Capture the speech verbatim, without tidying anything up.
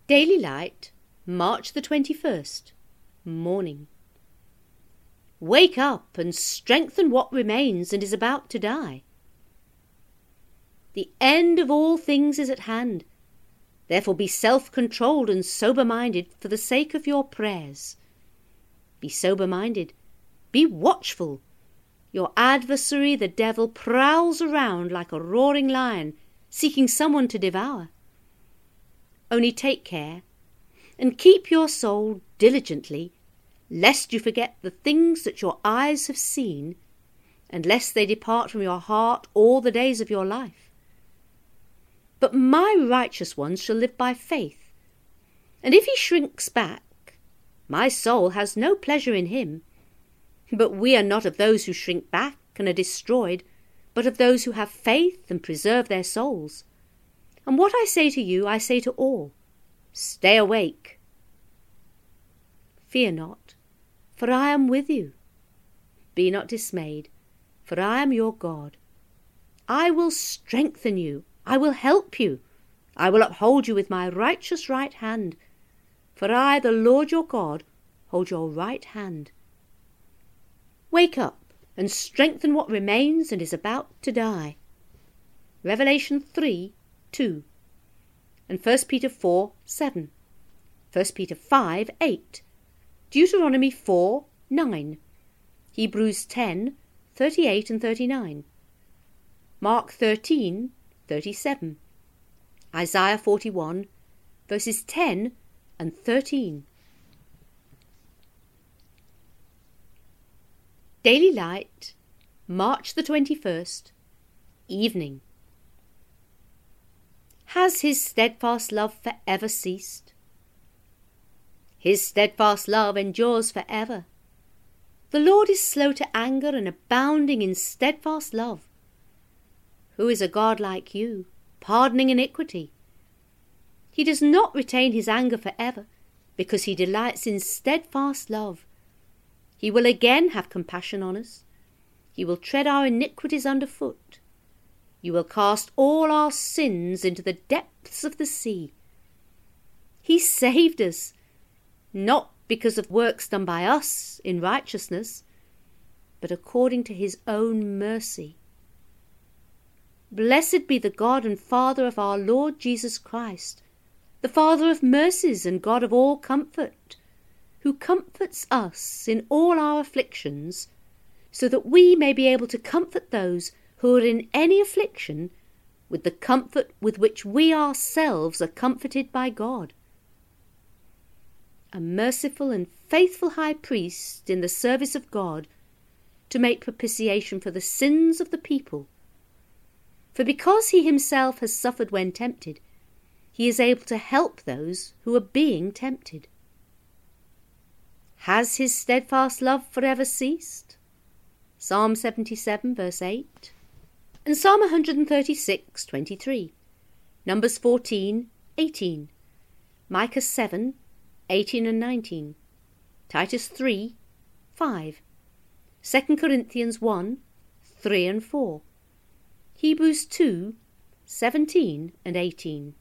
Daily Light, March the twenty-first, Morning. Wake up and strengthen what remains and is about to die. The end of all things is at hand. Therefore be self-controlled and sober-minded for the sake of your prayers. Be sober-minded. Be watchful. Your adversary, the devil, prowls around like a roaring lion, seeking someone to devour. Only take care, and keep your soul diligently, lest you forget the things that your eyes have seen, and lest they depart from your heart all the days of your life. But my righteous one shall live by faith, and if he shrinks back, my soul has no pleasure in him. But we are not of those who shrink back and are destroyed, but of those who have faith and preserve their souls. And what I say to you, I say to all, stay awake. Fear not, for I am with you. Be not dismayed, for I am your God. I will strengthen you, I will help you, I will uphold you with my righteous right hand, for I, the Lord your God, hold your right hand. Wake up and strengthen what remains and is about to die. Revelation three, two, and First Peter four, seven, First Peter five, eight, Deuteronomy four, nine, Hebrews ten, thirty-eight and thirty-nine, Mark thirteen, thirty-seven, Isaiah forty-one, verses ten and thirteen. Daily Light, March the twenty-first, Evening. Has his steadfast love for ever ceased? His steadfast love endures for ever. The Lord is slow to anger and abounding in steadfast love. Who is a God like you, pardoning iniquity? He does not retain his anger for ever, because he delights in steadfast love. He will again have compassion on us. He will tread our iniquities underfoot. You will cast all our sins into the depths of the sea. He saved us, not because of works done by us in righteousness, but according to his own mercy. Blessed be the God and Father of our Lord Jesus Christ, the Father of mercies and God of all comfort, who comforts us in all our afflictions, so that we may be able to comfort those who are in any affliction with the comfort with which we ourselves are comforted by God. A merciful and faithful high priest in the service of God, to make propitiation for the sins of the people. For because he himself has suffered when tempted, he is able to help those who are being tempted. Has his steadfast love forever ceased? Psalm seventy-seven, verse eight. And Psalm one thirty-six, twenty-three. Numbers fourteen, eighteen. Micah seven, eighteen and nineteen. Titus three, five. Second Corinthians one, three and four. Hebrews two, seventeen and eighteen.